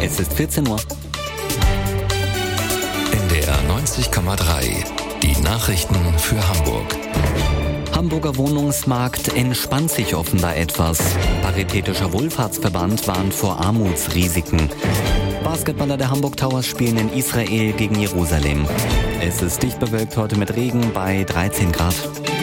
Es ist 14 Uhr. NDR 90,3. Die Nachrichten für Hamburg. Hamburger Wohnungsmarkt entspannt sich offenbar etwas. Paritätischer Wohlfahrtsverband warnt vor Armutsrisiken. Basketballer der Hamburg Towers spielen in Israel gegen Jerusalem. Es ist dicht bewölkt heute mit Regen bei 13 Grad.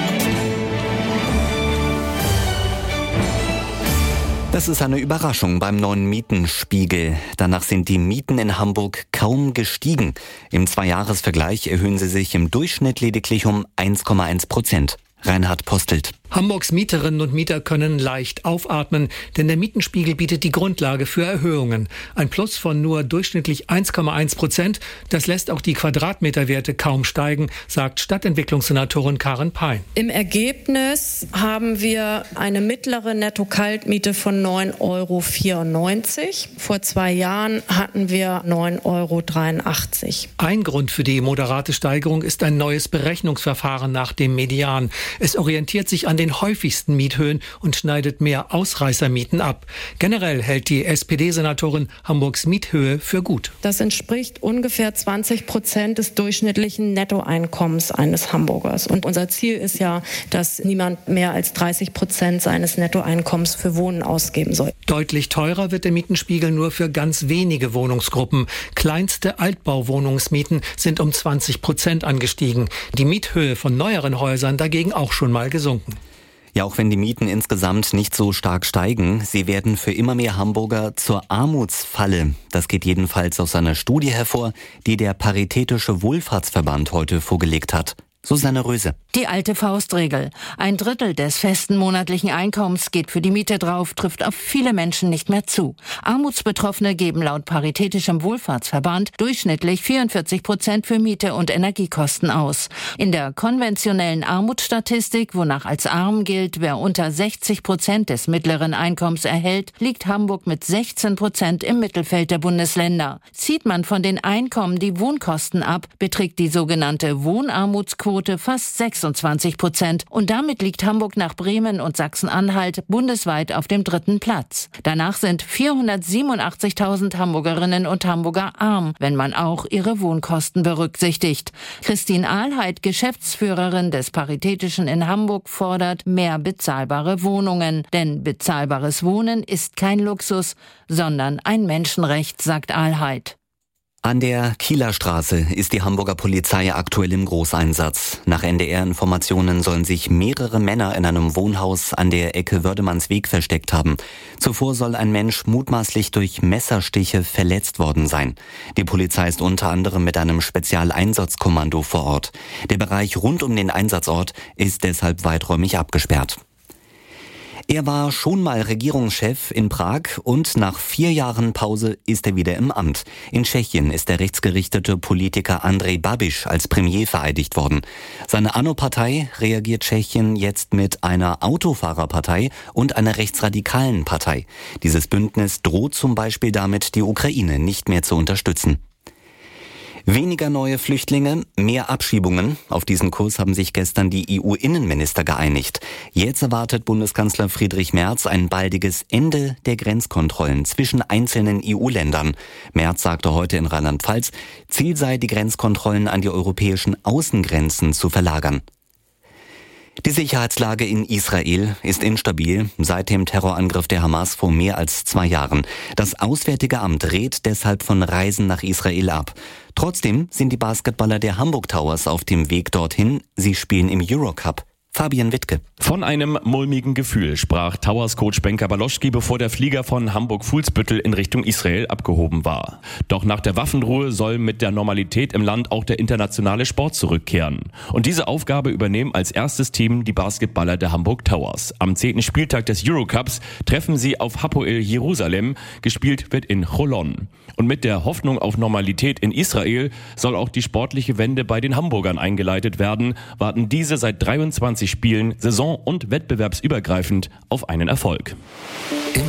Das ist eine Überraschung beim neuen Mietenspiegel. Danach sind die Mieten in Hamburg kaum gestiegen. Im Zweijahresvergleich erhöhen sie sich im Durchschnitt lediglich um 1,1%. Reinhard Postelt. Hamburgs Mieterinnen und Mieter können leicht aufatmen, denn der Mietenspiegel bietet die Grundlage für Erhöhungen. Ein Plus von nur durchschnittlich 1,1%. Das lässt auch die Quadratmeterwerte kaum steigen, sagt Stadtentwicklungssenatorin Karin Pein. Im Ergebnis haben wir eine mittlere Netto-Kaltmiete von 9,94 €. Vor 2 Jahren hatten wir 9,83 €. Ein Grund für die moderate Steigerung ist ein neues Berechnungsverfahren nach dem Median. Es orientiert sich an den häufigsten Miethöhen und schneidet mehr Ausreißermieten ab. Generell hält die SPD-Senatorin Hamburgs Miethöhe für gut. Das entspricht ungefähr 20% des durchschnittlichen Nettoeinkommens eines Hamburgers. Und unser Ziel ist ja, dass niemand mehr als 30% seines Nettoeinkommens für Wohnen ausgeben soll. Deutlich teurer wird der Mietenspiegel nur für ganz wenige Wohnungsgruppen. Kleinste Altbauwohnungsmieten sind um 20% angestiegen. Die Miethöhe von neueren Häusern dagegen auch schon mal gesunken. Ja, auch wenn die Mieten insgesamt nicht so stark steigen, sie werden für immer mehr Hamburger zur Armutsfalle. Das geht jedenfalls aus einer Studie hervor, die der Paritätische Wohlfahrtsverband heute vorgelegt hat. Susanne Röse. Die alte Faustregel. 1/3 des festen monatlichen Einkommens geht für die Miete drauf, trifft auf viele Menschen nicht mehr zu. Armutsbetroffene geben laut Paritätischem Wohlfahrtsverband durchschnittlich 44% für Miete und Energiekosten aus. In der konventionellen Armutsstatistik, wonach als arm gilt, wer unter 60% des mittleren Einkommens erhält, liegt Hamburg mit 16% im Mittelfeld der Bundesländer. Zieht man von den Einkommen die Wohnkosten ab, beträgt die sogenannte Wohnarmutsquote fast 26%. Und damit liegt Hamburg nach Bremen und Sachsen-Anhalt bundesweit auf dem 3. Platz. Danach sind 487.000 Hamburgerinnen und Hamburger arm, wenn man auch ihre Wohnkosten berücksichtigt. Christine Ahlheit, Geschäftsführerin des Paritätischen in Hamburg, fordert mehr bezahlbare Wohnungen. Denn bezahlbares Wohnen ist kein Luxus, sondern ein Menschenrecht, sagt Ahlheit. An der Kieler Straße ist die Hamburger Polizei aktuell im Großeinsatz. Nach NDR-Informationen sollen sich mehrere Männer in einem Wohnhaus an der Ecke Wördemannsweg versteckt haben. Zuvor soll ein Mensch mutmaßlich durch Messerstiche verletzt worden sein. Die Polizei ist unter anderem mit einem Spezialeinsatzkommando vor Ort. Der Bereich rund um den Einsatzort ist deshalb weiträumig abgesperrt. Er war schon mal Regierungschef in Prag und nach 4 Jahren Pause ist er wieder im Amt. In Tschechien ist der rechtsgerichtete Politiker Andrej Babiš als Premier vereidigt worden. Seine ANO-Partei reagiert Tschechien jetzt mit einer Autofahrerpartei und einer rechtsradikalen Partei. Dieses Bündnis droht zum Beispiel damit, die Ukraine nicht mehr zu unterstützen. Weniger neue Flüchtlinge, mehr Abschiebungen. Auf diesen Kurs haben sich gestern die EU-Innenminister geeinigt. Jetzt erwartet Bundeskanzler Friedrich Merz ein baldiges Ende der Grenzkontrollen zwischen einzelnen EU-Ländern. Merz sagte heute in Rheinland-Pfalz, Ziel sei, die Grenzkontrollen an die europäischen Außengrenzen zu verlagern. Die Sicherheitslage in Israel ist instabil seit dem Terrorangriff der Hamas vor mehr als 2 Jahren. Das Auswärtige Amt rät deshalb von Reisen nach Israel ab. Trotzdem sind die Basketballer der Hamburg Towers auf dem Weg dorthin. Sie spielen im Eurocup. Fabian Wittke. Von einem mulmigen Gefühl sprach Towers-Coach Benka Baloschki, bevor der Flieger von Hamburg-Fuhlsbüttel in Richtung Israel abgehoben war. Doch nach der Waffenruhe soll mit der Normalität im Land auch der internationale Sport zurückkehren. Und diese Aufgabe übernehmen als erstes Team die Basketballer der Hamburg Towers. Am 10. Spieltag des Eurocups treffen sie auf Hapoel Jerusalem. Gespielt wird in Cholon. Und mit der Hoffnung auf Normalität in Israel soll auch die sportliche Wende bei den Hamburgern eingeleitet werden, warten diese seit 23 Spielen saison- und wettbewerbsübergreifend auf einen Erfolg.